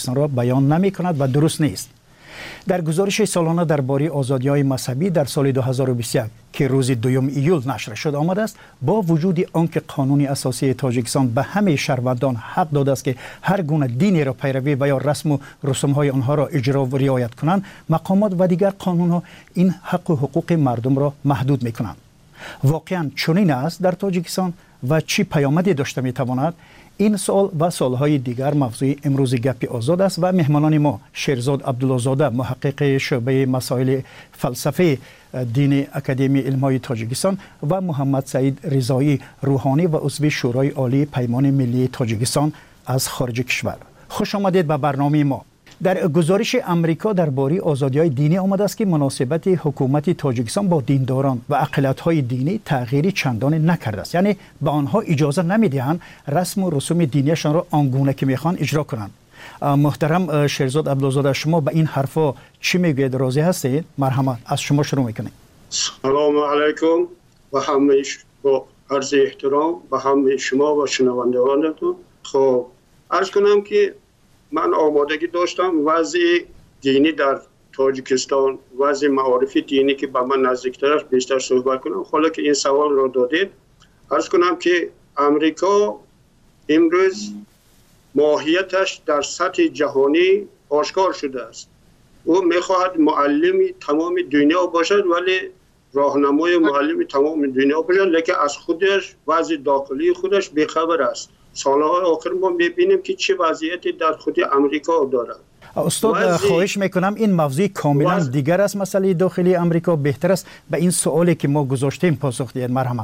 را بیان نمی کند و درست نیست. در گزارش سالانه درباره آزادی‌های مذهبی در سال 2021 که روز 2 ایول نشر شد آمده است، با وجود آنکه قانون اساسی تاجیکستان به همه شهروندان حق داده است که هر گونه دینی را پیروی و یا رسم و رسوم‌های آنها را اجرا و رعایت کنند، مقامات و دیگر قانون‌ها این حق و حقوق مردم را محدود می‌کنند. واقعاً چنین است در تاجیکستان و چی پیامدی داشته می‌تواند؟ این سوال و سوالهای دیگر موضوع امروز گپ آزاد است و مهمانان ما شیرزاد عبدالله‌زاده، محقق شعبه مسائل فلسفه دین اکادمی علم‌های تاجیکستان و محمد سعید رضایی روحانی و عضو شورای عالی پیمان ملی تاجیکستان از خارج کشور. خوش آمدید به برنامه ما. در گزارش امریکا درباره آزادی‌های دینی آمده است که مناسبت حکومت تاجیکستان با دینداران و اقلیت‌های دینی تغییری چندان نکرده است، یعنی به آنها اجازه نمی‌دهند رسم و رسوم دینیشان را آنگونه که می‌خوان اجرا کنند. محترم شیرزاد عبدالله‌زاده، شما به این حرفا چی میگوید؟ راضی هستید؟ مرحبا، از شما شروع می‌کنیم. سلام علیکم و همه با عرض احترام به همه شما و شنوندگانتون. خب عرض کنم که من آمادگی داشتم وضع دینی در تاجیکستان، وضع معارف دینی که به من نزدیکتر است بیشتر صحبت کنم. حالا که این سوال را دادید، عرض کنم که امریکا امروز ماهیتش در سطح جهانی آشکار شده است. او میخواهد معلم تمام دنیا باشد، ولی راهنمای معلم تمام دنیا باشد، لیکن از خودش وضع داخلی خودش بیخبر است. سالهای آخر ما میبینیم که چه وضعیتی در خود امریکا دارد. استاد خواهش میکنم این موضوع کاملا دیگر است، مسئله داخلی امریکا. بهتر است به این سوالی که ما گذاشتیم پاسخ دهید. مرحبا.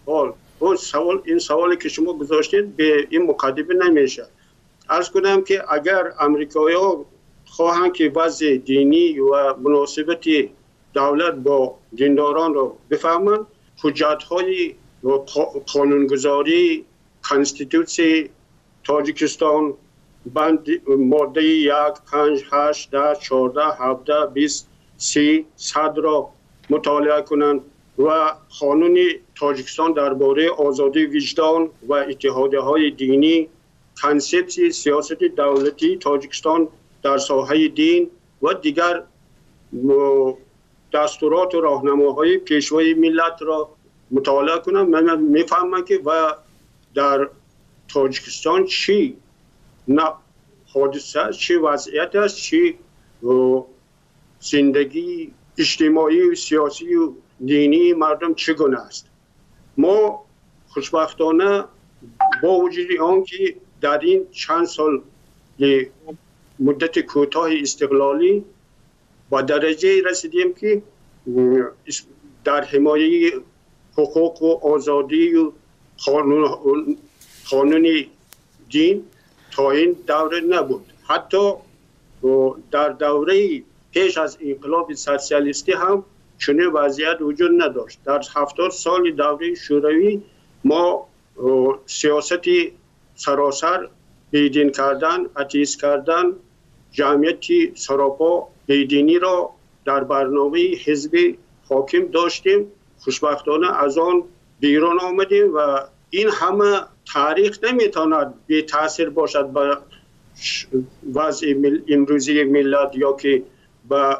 این سوالی که شما گذاشتید به این مقدمه نمیشه. عرض کنم که اگر امریکایی‌ها خواهند که وضع دینی و مناسبت دولت با دینداران را بفهمند، حجت‌های قانونگذاری کنستیتوسی تاجیکستان بند ماده 1 5 8 10 14 17 20 30 100 را مطالعه کنند و قانون تاجیکستان درباره آزادی وجدان و اتحادیه‌های دینی، کنسپت سیاست دولتی تاجیکستان در ساحه دین و دیگر دستورات و راهنماهای پیشوای ملت را مطالعه کنند. من میفهمم که و در تاجیکستان چی حادثه، چی وضعیت است، چی زندگی اجتماعی و سیاسی و دینی مردم چگونه است. ما خوشبختانه با وجود آنکه در این چند سال مدت کوتاه استقلالی با درجه رسیدیم که در حمایه حقوق و آزادی و قانون دین تا این دوره نبود. حتی در دوره پیش از انقلاب سوسیالیستی هم چنین وضعیت وجود نداشت. در 70 سال دوره شوروی ما سیاست سراسر بیدین کردن، اتیست کردن، جمعیت سراپا بیدینی را در برنامه حزب حاکم داشتیم. خوشبختانه از آن بیرون آمدیم و این همه تاریخ نمیتواند بی تاثیر باشد به وضع امروزی ملت یا که به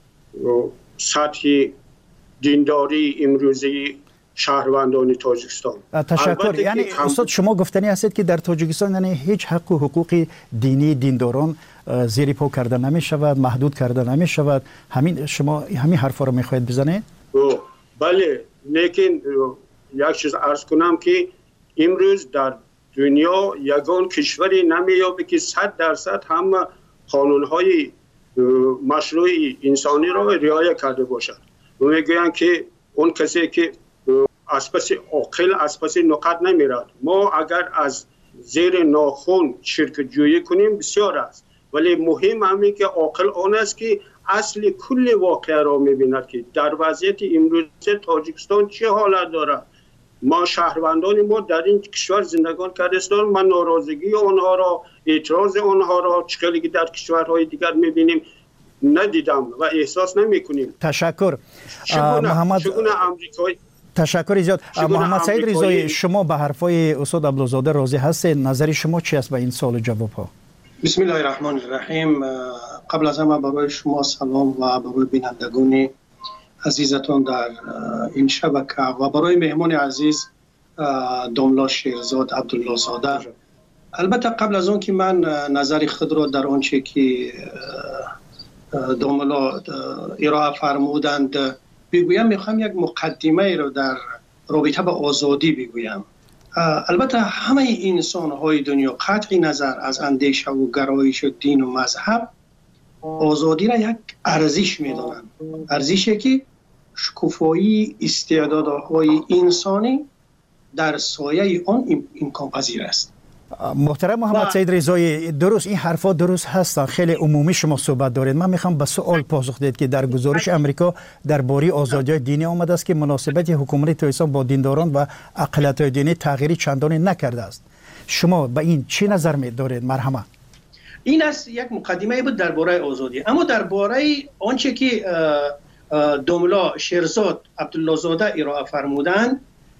سطح دینداری امروزی شهروندان تاجیکستان. تشکر. یعنی استاد شما گفتنی هستید که در تاجیکستان یعنی هیچ حق و حقوق دینی دینداران زیر پا کرده نمی شود، محدود کرده نمی شود. شما همین حرفا رو میخواهید بزنید؟ بله، لیکن یک چیز عرض کنم که امروز در دنیا یگان کشوری نمیابه که 100% هم قانونهای مشروع انسانی را رعایت کرده باشد. و میگویند که اون کسی که از پس عاقل از پس نقد نمیرد. ما اگر از زیر ناخن شرکت جویی کنیم بسیار است، ولی مهم همین که عاقل آن است که اصل کل واقعه را میبیند که در وضعیت امروز تاجیکستان چه حالت دارد. ما شهروندان ما در این کشور زندگان کردستان، من ناراضگی آنها را، اعتراض آنها را چقدر در کشورهای دیگر میبینیم ندیدم و احساس نمیکنیم. تشکر. تشکر زیاد. محمد سعید رضایی، شما به حرفای استاد عبدالله‌زاده راضی هستید؟ نظر شما چی است به این سوال و جواب ها؟ بسم الله الرحمن الرحیم. قبل از همه برای شما سلام و برای بینندگان عزیزتان در این شبکه و برای مهمان عزیز داملا شیرزاد عبدالله زاده. البته قبل از اون که من نظر خود را در آنچه که داملا ارائه فرمودند بگویم، میخوام یک مقدمه را در رابطه با آزادی بگویم. البته همه انسان های دنیا قطع نظر از اندیشه و گرایش و دین و مذهب آزادی را یک ارزش میدانند، ارزشی که شکوفایی استعدادهای انسانی در سایه آن امکان پذیر است. محترم محمد سید رضایی، درست این حرفا درست هستن، خیلی عمومی شما صحبت دارید. من میخوام به سوال پاسخ دهید که در گزارش امریکا درباره آزادی دینی آمده است که مناسبت حکومت تایسان با دینداران و اقلیت‌های دینی تغییری چندانی نکرده است. شما به این چی نظر می‌دارید؟ مرحمت. این است یک مقدمه بود درباره آزادی. اما درباره آنچه که داملا شیرزاد عبدالله زاده ارائه فرمودند،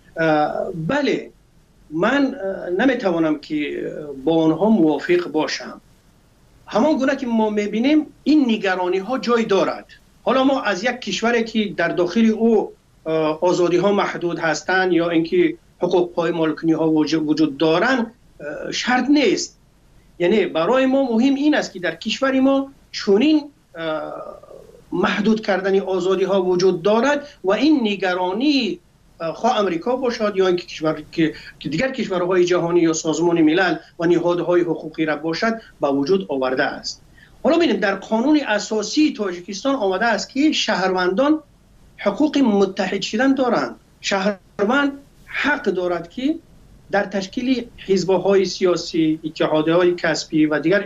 بله، من نمیتوانم که با آنها موافق باشم. همان گونه که ما میبینیم این نگرانی ها جای دارد. حالا ما از یک کشوری که در داخل او آزادی ها محدود هستند یا اینکه حقوق پای مالکنی ها وجود دارند شرط نیست. یعنی برای ما مهم این است که در کشور ما چنین محدود کردن آزادی ها وجود دارد و این نگرانی خواه امریکا باشد یا اینکه کشور که دیگر کشورهای جهانی یا سازمان ملل و نهادهای حقوقی را باشد به وجود آورده است. حالا ببینیم در قانون اساسی تاجیکستان آمده است که شهروندان حقوق متحد شدن دارند. شهروند حق دارد که در تشکیل حزب‌های سیاسی، اتحادیه‌های کسبی و دیگر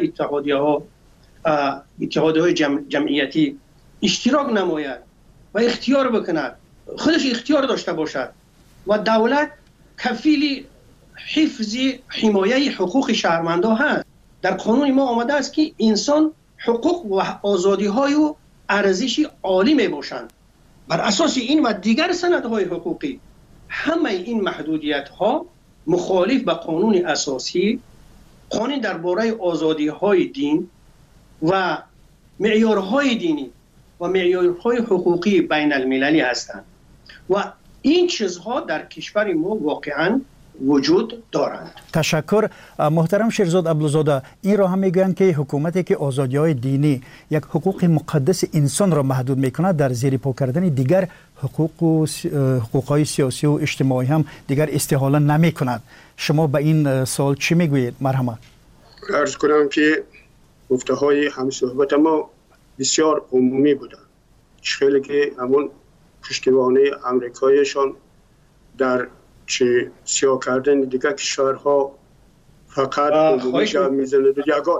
اتحادیه‌های جمعیتی اشتراک نماید و اختیار بکند، خودش اختیار داشته باشد و دولت کفیل حفظ حمایه حقوق شهروندان هست. در قانون ما آمده است که انسان حقوق و آزادی‌های و ارزش عالی می باشند. بر اساس این و دیگر سندهای حقوقی همه این محدودیت‌ها مخالف به قانون اساسی، قانون درباره آزادی‌های دین و معیارهای دینی و معیارهای حقوقی بین المللی هستند و این چیزها در کشور ما واقعا وجود دارند. تشکر. محترم شیرزاد عبدالزاده، این را هم میگویند که حکومتی که آزادی‌های دینی یک حقوق مقدس انسان را محدود میکند، در زیر پا کردن دیگر حقوق‌های سیاسی و اجتماعی هم دیگر استحاله نمیکند. شما به این سوال چی میگویید؟ مرحمت. عرض کنم که گفته‌های همصحبت ما بسیار عمومی بودند. خیلی که همون پشتیبانی امریکایشان در چه سیاه کردن دیگر کشورها فقط عمومی جا میزند.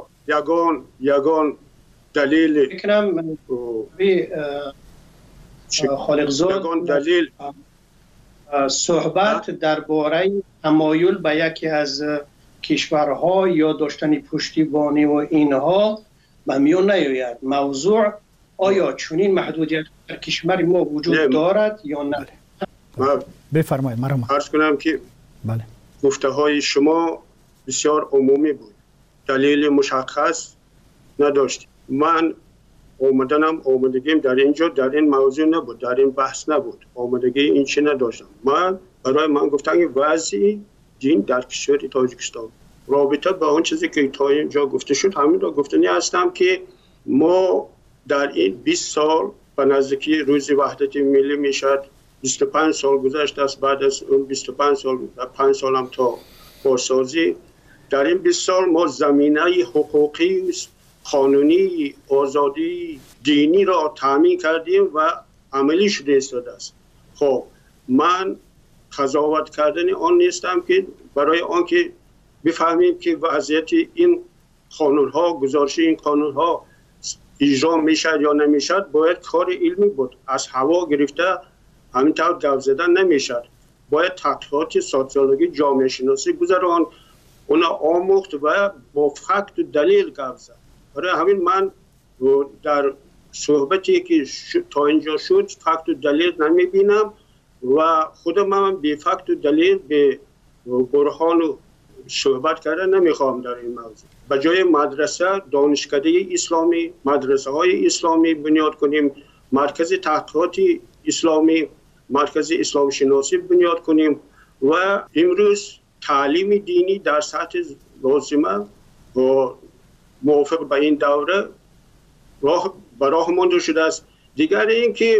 یگان دلیل بکنم خالقزاد یگان دلیل صحبت درباره تمایل به یکی از کشورها یا داشتن پشتیبانی و اینها به میان نیاید. موضوع آیا چنین محدودیت در کشور ما وجود دارد یا نه؟ بفرمایید. مرحبا. عرض کنم که بله، گفته های شما بسیار عمومی بود، دلیل مشخص نداشت. من آمدگیم در اینجا در این موضوع نبود، در این بحث نبود، آمدگی این چی نداشتم. من گفتم که وضع دین در کشور تاجیکستان رابطه به اون چیزی که تا اینجا گفته شد همین را گفتنی هستم که ما در این 20 سال به نزدیکی روز وحدت ملی میشد 25 سال گذشته است. بعد از اون 25 سال و 5 سال هم تا بازسازی، در این 20 سال ما زمینه حقوقی قانونی آزادی دینی را تامین کردیم و عملی شده ایستاده است. خب من قضاوت کردن آن نیستم که برای آن که بفهمیم که وضعیت این قانون ها، گزارش این قانون ها اجرا میشد یا نمیشد باید کار علمی بود. از هوا گرفته همینطور گپ زدن نمیشد. باید تحقیقات سوسیولوژی جامعه شناسی گذران، اونا آموخت و با فکت و دلیل گپ زد. برای همین من در صحبتی که تا اینجا شد فکت و دلیل نمیبینم و خودم هم به فکت و دلیل به برهان و صحبت کردن نمیخوام در این موضوع. به جای مدرسه دانشکده اسلامی، مدرسه های اسلامی بنیاد کنیم، مرکز تحقیقات اسلامی، مرکز اسلام شناسی بنیاد کنیم و امروز تعلیم دینی در سطح لازمه و موافق به این دوره راه مانده شده است. دیگر این که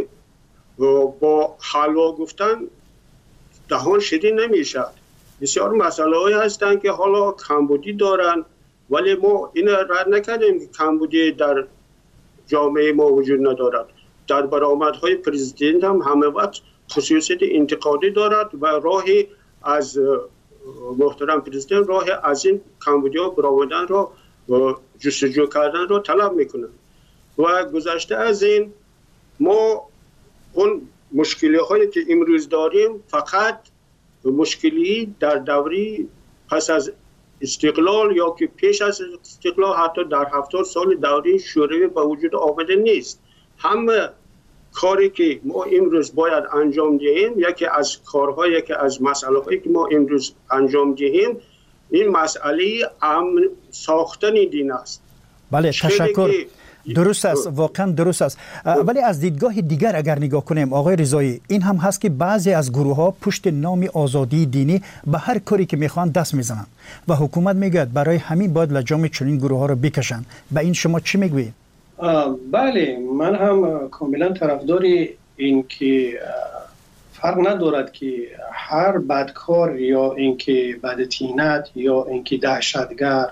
با حلوا گفتن دهان شیرین نمیشد. بسیار مسئله هایی هستند که حالا کمبودی دارن، ولی ما این رد نکردیم که کمبودی در جامعه ما وجود ندارد. در برآمدهای پرزیدنت هم همه وقت خصوصیت انتقادی دارد و راهی از محترم پرزیدنت راه از این کمبودی ها برآمدن را جستجو کردن را طلب میکنند. و گذشته از این ما اون مشکلی هایی که امروز داریم فقط مشکلی در دوری پس از استقلال یا که پیش از استقلال حتی در 70 سال دوری شوروی به وجود آمده نیست. همه کاری که ما امروز باید انجام دهیم، یکی از کارها، یکی از مسئله هایی که ما امروز انجام دهیم این مسئله امن ساختن دین است. بله تشکر. درست است، واقعا درست است. ولی از دیدگاه دیگر اگر نگاه کنیم آقای رضایی، این هم هست که بعضی از گروه ها پشت نام آزادی دینی به هر کاری که میخوان دست میزنن و حکومت میگه برای همین باید لجام چنین گروه ها رو بکشن. به این شما چی میگویید؟ بله، من هم کاملا طرفدار این که فرق ندارد که هر بدکار یا اینکه بدتینت یا اینکه دهشتگر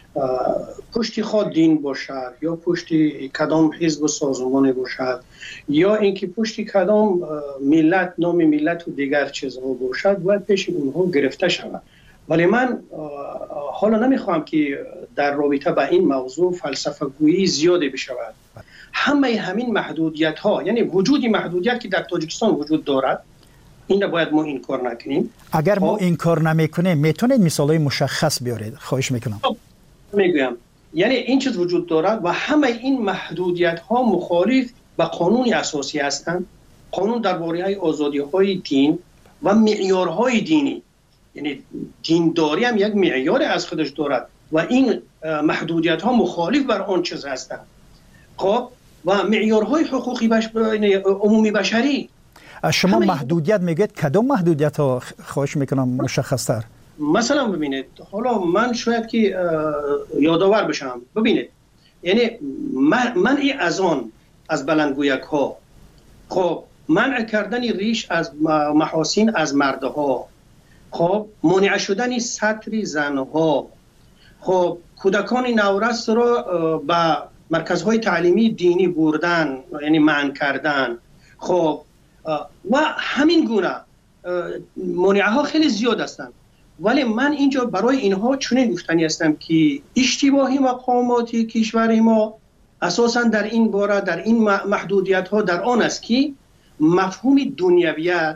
پشتی خود دین باشد یا پشتی کدام حزب و سازمان باشد یا اینکه پشتی کدام ملت، نام ملت و دیگر چیزها باشد باید پیش اونها گرفته شود. ولی من حالا نمیخوام که در رابطه با این موضوع فلسفه گویی زیاده بشود. همین محدودیت ها، یعنی وجودی محدودیت که در تاجیکستان وجود دارد، این رو باید ما این کار نکنیم. اگر ما این کار نمیکنیم میتونید مثالای مشخص بیارید؟ خواهش میکنم. میگویم یعنی این چیز وجود دارد و همه این محدودیت ها مخالف با قانون اساسی هستند. قانون درباره آزادی های دین و معیارهای دینی، یعنی دینداری هم یک معیار از خودش دارد و این محدودیت ها مخالف بر آن چیز هستند. خب و معیارهای حقوقی عمومی بشری. شما محدودیت میگید کدام محدودیت ها؟ خواهش میکنم مشخص تر. مثلا ببینید، حالا من شاید که یادآور بشم. ببینید یعنی منع اذان از بلندگویک ها، خب منع کردن ریش از محاسن از مردها، خب منع شدن سطر زنها، خب کودکان نورست را به مرکزهای تعلیمی دینی بردن یعنی منع کردن، خب و همین گونه منعه ها خیلی زیاد هستند. ولی من اینجا برای اینها چنین گفتنی هستم که اشتباهی مقاماتی کشور ما اساسا در این باره، در این محدودیت ها در آن است که مفهوم دنیویت،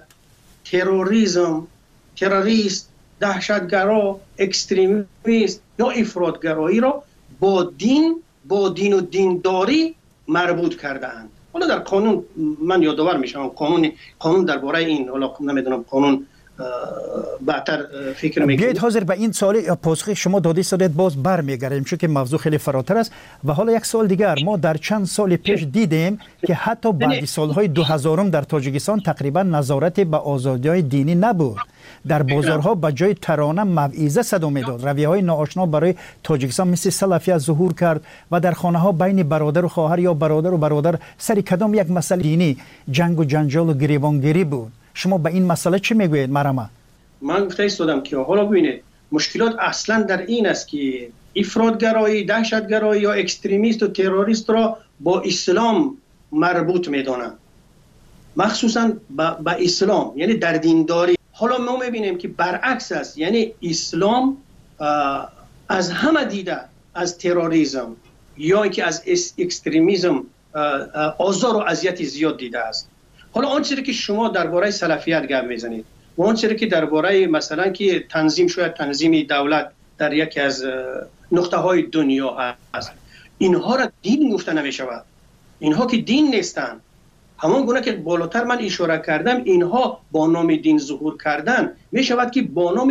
تروریست، دهشتگرا، اکستریمیست یا افراطگرایی را با دین و دینداری مربوط کرده‌اند. حالا در قانون من یادآور میشم، قانون درباره این، حالا نمیدونم قانون بهتر فکر میکنم. بیایید حاضر به این سوال پاسخ شما داده شدید باز برمیگردیم، چون که موضوع خیلی فراتر است. و حالا یک سوال دیگر، ما در چند سال پیش دیدیم که حتی بعد سالهای 2000 در تاجیکستان تقریبا نظارت به آزادی‌های دینی نبود. در بازارها به جای ترانه موعظه صدا میداد. رویه‌های ناآشنا برای تاجیکستان مثل سلفیت ظهور کرد و در خانه‌ها بین برادر و خواهر یا برادر و برادر سر کدام یک مسئله دینی جنگ و جنجال و گریبانگیری بود. شما به این مسئله چی میگویید مرحبا؟ من گفته ایستادم که حالا ببینید مشکلات اصلا در این است که افراطگرایی، دهشتگرایی یا اکستریمیست و تروریست را با اسلام مربوط میدانند، مخصوصا با اسلام، یعنی در دینداری. حالا ما میبینیم که برعکس است، یعنی اسلام از همه دیده از تروریسم یا اینکه از اکستریمیسم آزار و اذیت زیاد دیده است. حالا آن چیزی که شما درباره سلفیت گپ میزنید و آن چیزی که درباره مثلا که تنظیم دولت در یکی از نقطه های دنیا هست، اینها را دین گفته نمیشود. اینها که دین نیستند. همان گونه که بالاتر من اشاره کردم، اینها با نام دین ظهور کردن میشود که با نام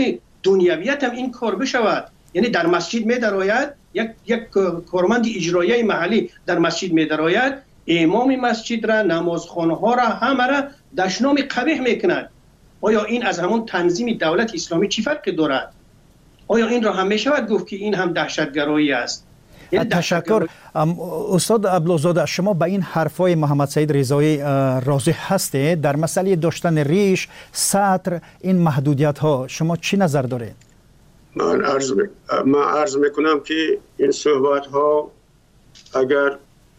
دنیویت هم این کار بشود. یعنی در مسجد می درآید، یک کارمند اجرایی محلی در مسجد می درآید، امام مسجد را، نمازخانه ها را، همه را دشنام قبیح میکند. آیا این از همون تنظیم دولت اسلامی چی فرقی دارد؟ آیا این را هم می شود گفت که این هم دهشتگرایی است؟ تشکر. استاد عبداللهزاده، شما به این حرفای محمد سعید رضایی راضی هستید؟ در مسئله داشتن ریش، سطر، این محدودیت ها شما چی نظر دارید؟ من عرض میکنم که این صحبت ها اگر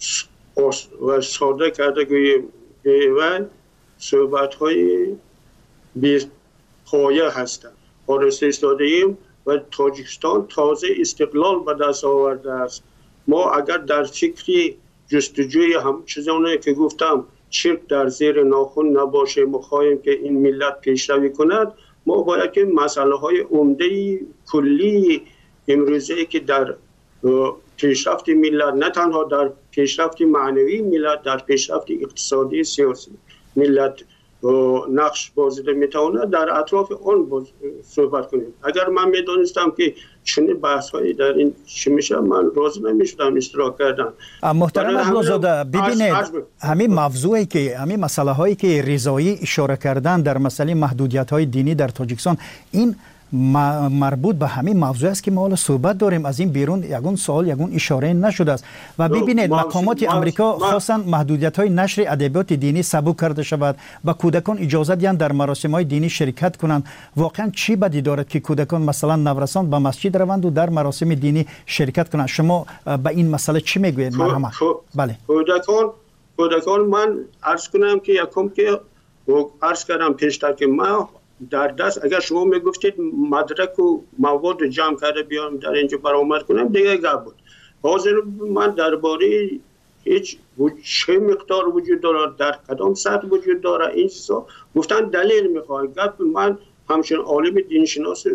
ساده کرده گوییم صحبت های بی پایه هستند. آرسته ایستاده ایم و تاجیکستان تازه استقلال به دست آورده است. ما اگر در فکری جستجوی هم چیزانی که گفتم چرک در زیر ناخن نباشه، مخواهیم که این ملت پیشروی کند، ما باید که مسئله های عمده کلی امروزه که در پیشرفت ملت، نه تنها در پیشرفت معنوی ملت، در پیشرفت اقتصادی سیاسی ملت نقش بازیده میتونه، در اطراف آن صحبت کنیم. اگر من میدونستم که چنین بحث هایی در این چی میشه، من راضی نمیشدم اشتراک کردم. محترم عبداللهزاده، ببینید همین موضوعی که همین مسئله هایی که رضایی اشاره کردن در مسئله محدودیت های دینی در تاجیکستان، این مربوط به همین موضوع است که ما حالا صحبت داریم. از این بیرون یگون سوال یگون اشاره نشده است. و ببینید مقامات امریکا خواستن محدودیت های نشر ادبیات دینی سبک کرده شود و کودکان اجازه دهند در مراسم های دینی شرکت کنند. واقعا چی بدی دارد که کودکان مثلا نورسان به مسجد روند و در مراسم دینی شرکت کنند؟ شما به این مسئله چی میگویید؟ مرحبا. بله، کودکان من عرض کنم که یکم که عرض کردم پیشتر که ما در دست، اگر شما میگفتید مدرک و مواد جمع کرده بیام در اینجا برآمد کنم دیگه گپ بود. حاضر من درباره هیچ چه مقدار وجود داره، در کدام سطح وجود داره، این چیزا گفتن دلیل میخواد. گپ من همچنین عالم دینشناس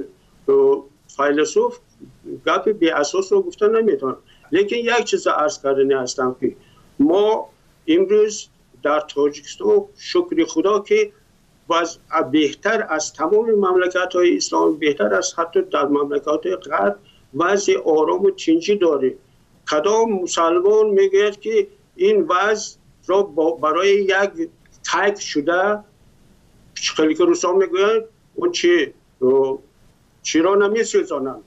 فیلسوف گپ بی اساس رو گفتن نمیتونم. لیکن یک چیز عرض کردنی هستم که ما امروز در تاجیکستان شکر خدا که وضع بهتر از تمام مملکت های اسلام، بهتر از حتی در مملکت غرب وضع آرام و تنجی داره. کدام مسلمان میگوید که این وضع را برای یک تایپ شده، خیلی که روسا میگوید اون چرا نمیسوزانند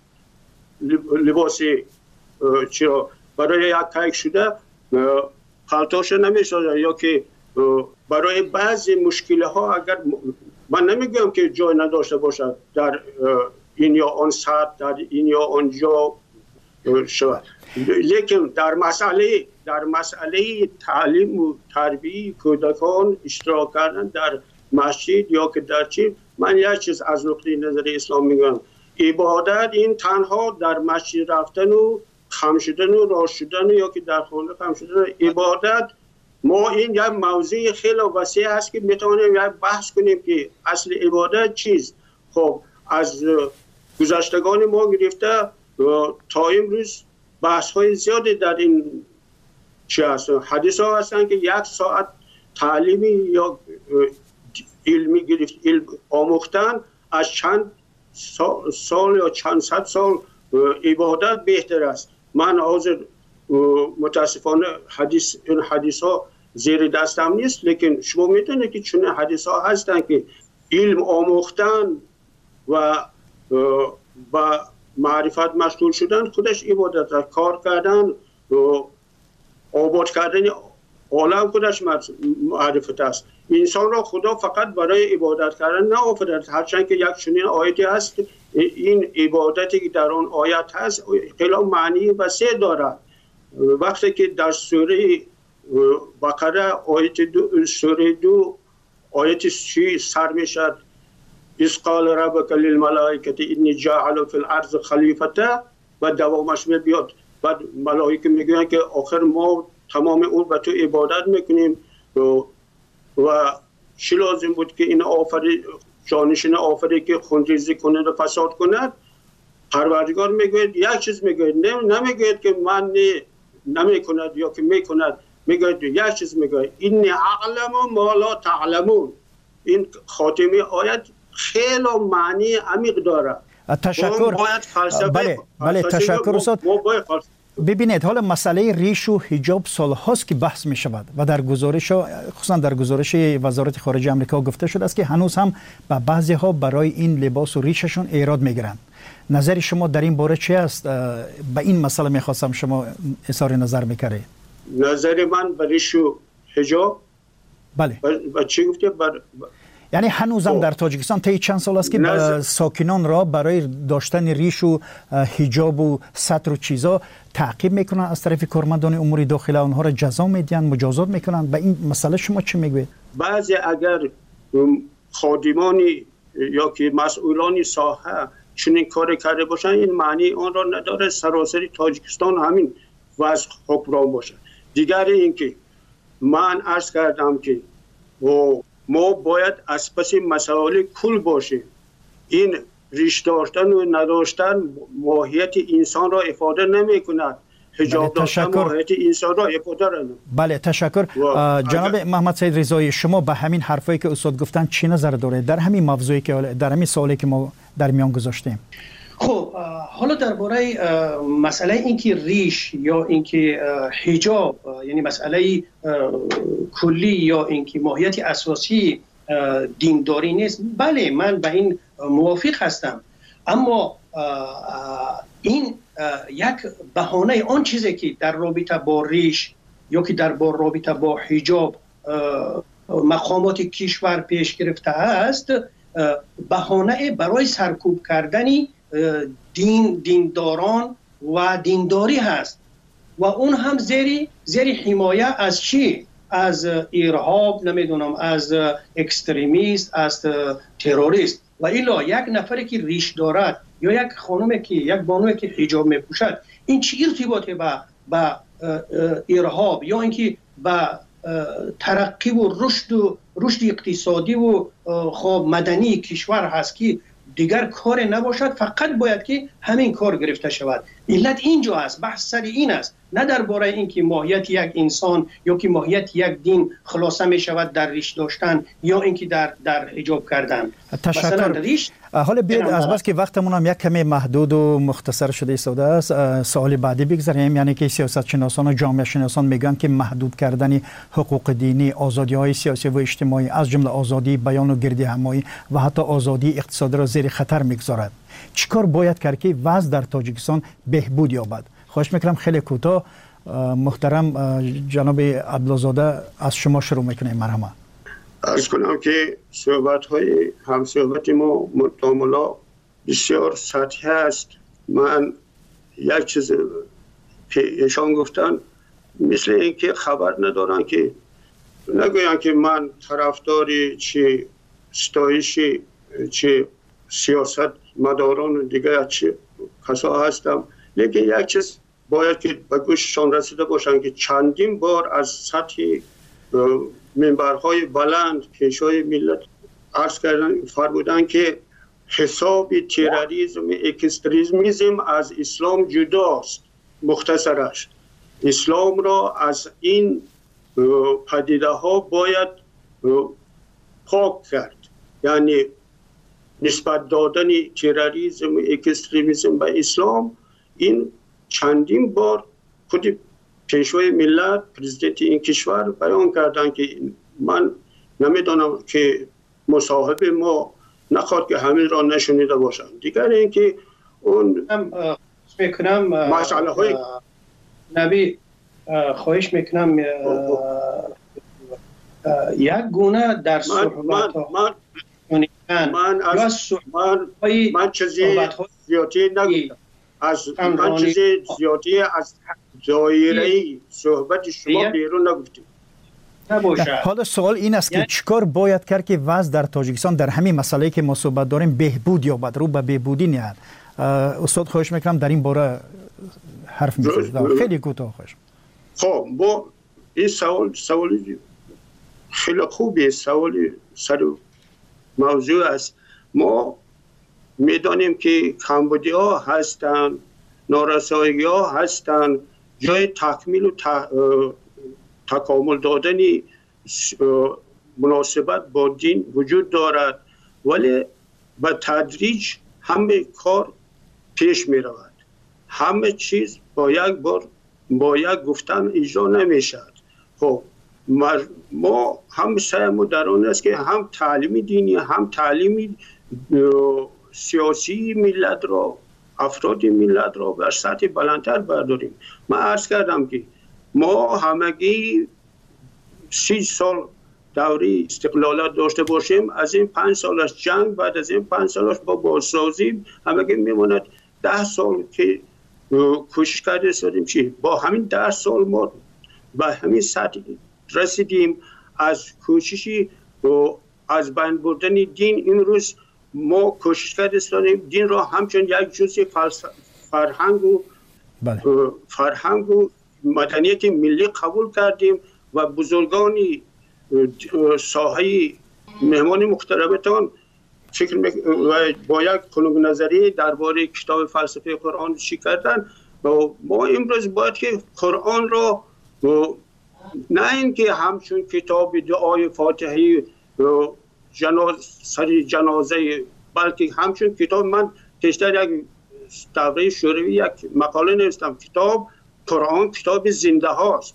لباسی، چرا برای یک تایپ شده پالتوش نمیسازند، یا که برای بعضی مشکل ها اگر من نمیگم که جای نداشته باشد در این یا آن سطح، در این یا آن جا شود، لیکن در مسئله تعلیم و تربیت کودکان اشتراک کردن در مسجد یا که در چی، من یک چیز از نقطه نظر اسلام میگم، عبادت این تنها در مسجد رفتن و خم شدن و راست شدن یا که در خانه خم شدن عبادت، ما این یک موضوع خیلی وسیع است که میتونیم یک بحث کنیم که اصل عبادت چیست. خب از گذشتگان ما گرفته تا امروز بحث های زیادی در این چی هستن. حدیث ها هستن که 1 ساعت تعلیمی یا علمی گرفت، علم آموختن از چند سال یا چند صد سال عبادت بهتر است. من حاضر متاسفانه این حدیث ها زیر دستم نیست، لیکن شما میتونید که چون حدیث ها هستن که علم آموختن و معرفت مشغول شدن خودش عبادت است. کار کردن و آباد کردن عالم خودش معرفت است. انسان را خدا فقط برای عبادت کردن نآفرید، هرچند که یک چنین آیتی هست، این عبادتی که در آن آیت هست خیلی معنی وسیع دارد. وقتی که در سوره بقره آیت 2 آیت 30 سر میشد، اذ قال ربک للملائکه انی جاعل فی الارض خلیفه، و دوامش میاد بعد ملائکه میگن که آخر ما تمام اون به تو عبادت میکنیم و چی لازم بود که این جانشین آفری که خونریزی کند و فساد کند؟ پروردگار میگوید یک چیز میگوید، نمیگوید که من نمیکند یا که میکند، میگوید یک چیز میگوید انی اعلم ما لا تعلمون. این خاتمه آیت خیلی معنی عمیق داره. تشکر. بله تشکر استاد. ببینید حالا مسئله ریش و حجاب سالهاست که بحث می شود و در گزارش خصوصا در گزارش وزارت خارجه آمریکا گفته شده است که هنوز هم به بعضی ها برای این لباس و ریششون ایراد میگیرند. نظر شما در این باره چی است؟ به این مسئله میخواستم شما اظهار نظر میکردید. نظر من به ریش و حجاب بله چی گفتی؟ یعنی هنوز هم در تاجیکستان طی چند سال است که ساکنان را برای داشتن ریش و حجاب و ستر و چیزا تعقیب میکنن از طرف کارمندان امور داخله، آنها را جزا میدن، مجازات میکنن. به این مسئله شما چی میگوید؟ بعضی اگر خادمانی یا که مسئولان ساحه چنین کار کرده باشن این معنی آن را نداره سراسر تاجیکستان همین وضع حکمران باشه. دیگر اینکه من عرض کردم که ما باید از پس مسائل کل باشیم. این ریش داشتن و نداشتن ماهیت انسان را افاده نمی کند. حجاب داشتن ماهیت انسان را افاده را نمی. بله تشکر. جناب محمد سید رضایی، شما به همین حرفایی که استاد گفتن چی نظر دارید در همین موضوعی که در همین سوالی که ما در میان گذاشتیم؟ خب حالا درباره مسئله اینکه ریش یا اینکه حجاب یعنی مسئله کلی یا اینکه ماهیت اساسی دینداری نیست، بله من به این موافق هستم، اما این یک بهانه آن چیزی که در رابطه با ریش یا که در رابطه با حجاب مقامات کشور پیش گرفته است بهانه برای سرکوب کردنی دینداران و دینداری هست و اون هم زیر حمایه از چی؟ از ارهاب، نمیدونم از اکستریمیست، از تروریست. و الا یک نفری که ریش دارد یا یک خانومی که یک بانوی که حجاب میپوشد این چه ارتباطی با ارهاب یا اینکه با ترقی و رشد اقتصادی و خب مدنی کشور هست که دیگر کار نباشد، فقط باید که همین کار گرفته شود. علت اینجا است، بحث سر این است، نه درباره اینکه ماهیت یک انسان یا که ماهیت یک دین خلاصه می شود در ریش داشتن یا اینکه در حجاب کردن. تشکر. حالا بیاید از بس که وقتمون هم یک کمی محدود و مختصر شده ایستاده است سوال بعدی بگذاریم. یعنی که سیاست شناسان و جامعه شناسان میگن که محدود کردن حقوق دینی، آزادی‌های سیاسی و اجتماعی از جمله آزادی بیان و گردی همایی و حتی آزادی اقتصادی را زیر خطر میگذارد. چیکار باید کرد که وضع در تاجیکستان بهبود یابد؟ خواهش میکنم خیلی کوتاه. محترم جناب عبدالله‌زاده از شما شروع میکنیم. مرحبا. عرض کنم که صحبت‌های همصحبت ما متاملا بسیار سطحی است. من یک چیز که ایشان گفتن مثل اینکه خبر ندارن که نگوین که من طرفدار چه ستایشی چه سیاست مداران و دیگر چه کسا هستم، لیکن یک چیز باید که به گوششان رسیده باشن که چندین بار از سطح منبرهای بلند پیشای ملت عرض کردن فرمودن که حساب تروریسم اکستریمیسم از اسلام جداست. مختصرش اسلام را از این پدیده ها باید پاک کرد، یعنی نسبت دادن تروریسم و اکستریمیسم به اسلام. این چندین بار خود پیشوای ملت پرزیدنت این کشور بیان کردن که من نمیدونم که مصاحب ما نخواد که همین را نشونیده باشن. دیگر اینکه اون میکنم مسئله های نبی خواهش میکنم یک گونه در صحبت من چیزی زیادی نگفتم، من چیزی زیادی از دایره صحبت شما بیرون نگفتیم. حالا سوال این است که چیکار باید کرد که وضع در تاجیکستان در همین مسئله که ما صحبت داریم بهبود یابد، رو به بهبودی نیاد؟ استاد خواهش میکنم در این باره حرف میزنید. خیلی کوتاه خواهش. خب با این سوال خیلی خوبه، سوال سر موضوع است. ما میدانیم که کمبودی ها هستن، نارسایی ها هستن، جای تکمیل و تکامل دادن مناسبت با دین وجود دارد، ولی به تدریج همه کار پیش می رود. همه چیز با یک بار با یک گفتن اجرا نمی شود. خب ما هم سعیمون در آن است که هم تعلیم دینی هم تعلیم سیاسی ملت را، افراد ملت را بر سطح بلندتر برداریم. من عرض کردم که ما همگی 30 سال دوره استقلالت داشته باشیم، از این 5 سالش جنگ، بعد از این 5 سالش با بازسازی همگی میماند 10 سال که کوشش کرده استادیم. چی؟ با همین 10 سال ما به همین سطح رسیدیم. از کوششی از بین بردن دین امروز ما کوشش کرده استادیم دین را همچون یک جزء فرهنگ و مدنیت ملی قبول کردیم و بزرگان ساحه مهمان محترمتان فکر و با یک کنگ نظری درباره کتاب فلسفه قرآن چی کردن. ما امروز باید که قرآن را نه اینکه همچون کتاب دعای فاتحه سر جنازه، بلکه همچون کتاب، من پیشتر یک دوره شوروی یک مقاله نوشتم، کتاب قرآن کتاب زنده هاست.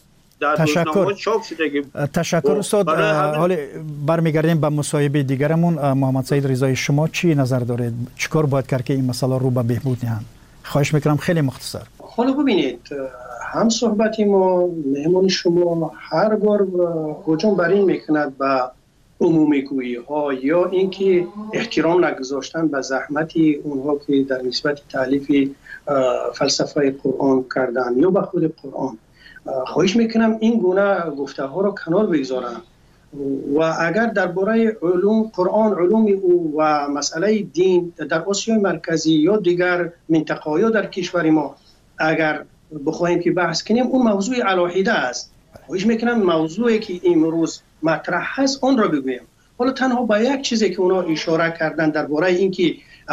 تشکر استاد. حالا برمیگردیم به مصاحبه دیگرمون. محمد سعید رضایی، شما چی نظر دارید؟ چیکار باید کرد که این مسئله رو به بهبود نهند؟ خواهش میکنم خیلی مختصر. حالا ببینید، هم صحبتی ما مهمان شما هر بار هجوم بر این میکند به عمومی گویی ها یا اینکه احترام نگذاشتن به زحمتی اونها که در نسبت تالیف فلسفه قرآن کردن یا به خود قرآن. خواهش میکنم این گونه گفته ها را کنار بگذارم و اگر درباره علوم قرآن، علوم او و مسئله دین در آسیای مرکزی یا دیگر منطقه یا در کشور ما اگر بخوایم که بحث کنیم، اون موضوع علاهیده است. خواهش میکنم موضوعی که امروز مطرح هست آن را بگویم. حالا تنها با یک چیزی که اونا اشاره کردن درباره اینکه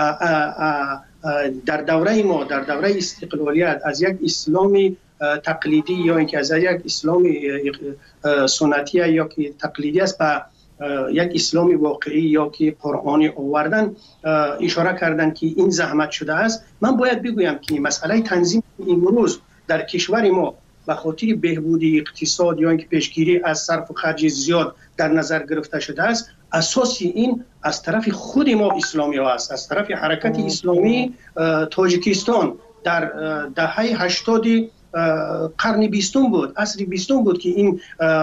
در دوره ما، در دوره استقلالیت، از یک اسلامی تقلیدی یا اینکه از یک اسلامی سنتی یا که تقلیدی است به یک اسلامی واقعی یا که قرآنی آوردن اشاره کردن که این زحمت شده است. من باید بگویم که مسئله تنظیم امروز در کشور ما به خاطر بهبود اقتصاد یا اینکه پیشگیری از صرف و خرج زیاد در نظر گرفته شده است. اساسی این از طرف خود ما اسلامی ها است، از طرف حرکت اسلامی تاجیکستان در دهه 80 قرن 20 بود، عصر 20 بود که این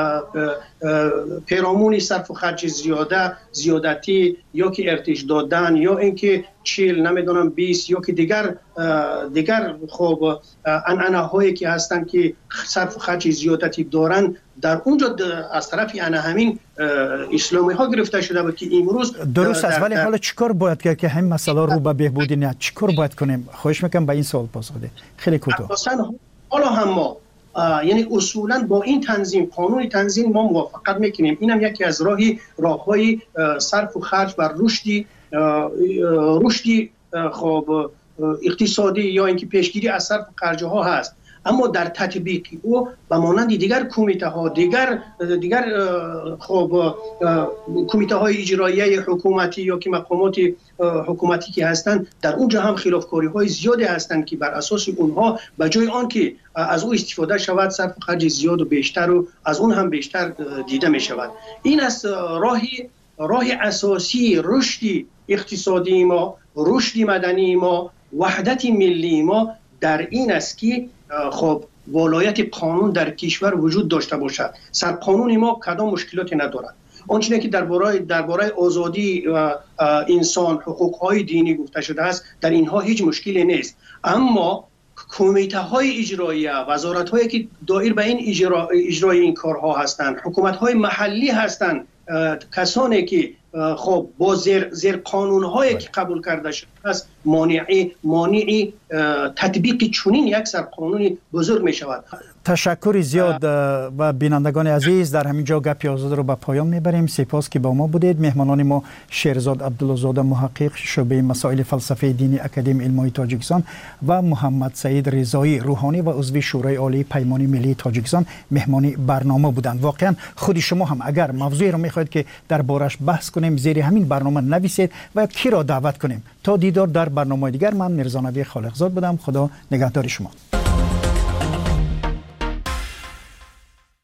پیرامون صرف و خرج زیادتی یا که ارتش دادن یا اینکه 40 نمیدونم 20 یا که دیگر خب عنعنه هایی که هستن که صرف و خرج زیادتی دارن در اونجا از طرف همین اسلامی ها گرفته شده بود که امروز درست است. ولی حالا چیکار باید کرد که همین مسئله رو به بهبودی نه؟ چیکار باید کنیم؟ خواهش میکنم به این سوال پاسخ بده خیلی کوتاه. حالا هم ما یعنی اصولا با این تنظیم، قانون تنظیم ما موافقت میکنیم. اینم یکی از راههای صرف و خرج و رشدی خب اقتصادی یا اینکه پیشگیری از صرف و خرج ها هست. اما در تطبیق او و مانند دیگر کمیته ها، دیگر خب کمیته های اجرایی حکومتی یا که مقامات حکومتی که هستند، در اونجا هم خلافکاری های زیادی هستند که بر اساس اونها به جای آن که از او استفاده شود صرف و خرج زیاد و بیشتر و از اون هم بیشتر دیده می شود. این است راه اساسی رشد اقتصادی ما، رشد مدنی ما، وحدت ملی ما در این است که خب ولایت قانون در کشور وجود داشته باشد. سرقانون ما کدام مشکلاتی ندارد. آنچه که درباره آزادی انسان، حقوق‌های دینی گفته شده است، در اینها هیچ مشکلی نیست. اما کمیته های اجرایی، وزارت هایی که دایر به این اجرای این کارها هستند، حکومت های محلی هستند، کسانی که خب با زیر قانون هایی که قبول کرده شده است مانعی تطبیق چنین یک سرقانونی بزرگ می شود. تشکر زیاد و بینندگان عزیز، در همین جا گپی آزاد رو به پایان میبریم. سپاس که با ما بودید. مهمانان ما شیرزاد عبدالله‌زاده، محقق شعبه مسائل فلسفه دینی اکادمی علمای تاجیکستان و محمد سعید رضایی، روحانی و عضو شورای عالی پیمان ملی تاجیکستان مهمانی برنامه بودند. واقعا خود شما هم اگر موضوعی رو میخواید که دربارش بحث کنید کنیم، زیر همین برنامه نویسید و کی را دعوت کنیم. تا دیدار در برنامه دیگر، من میرزا نبی خالقزاد بودم. خدا نگهدار شما.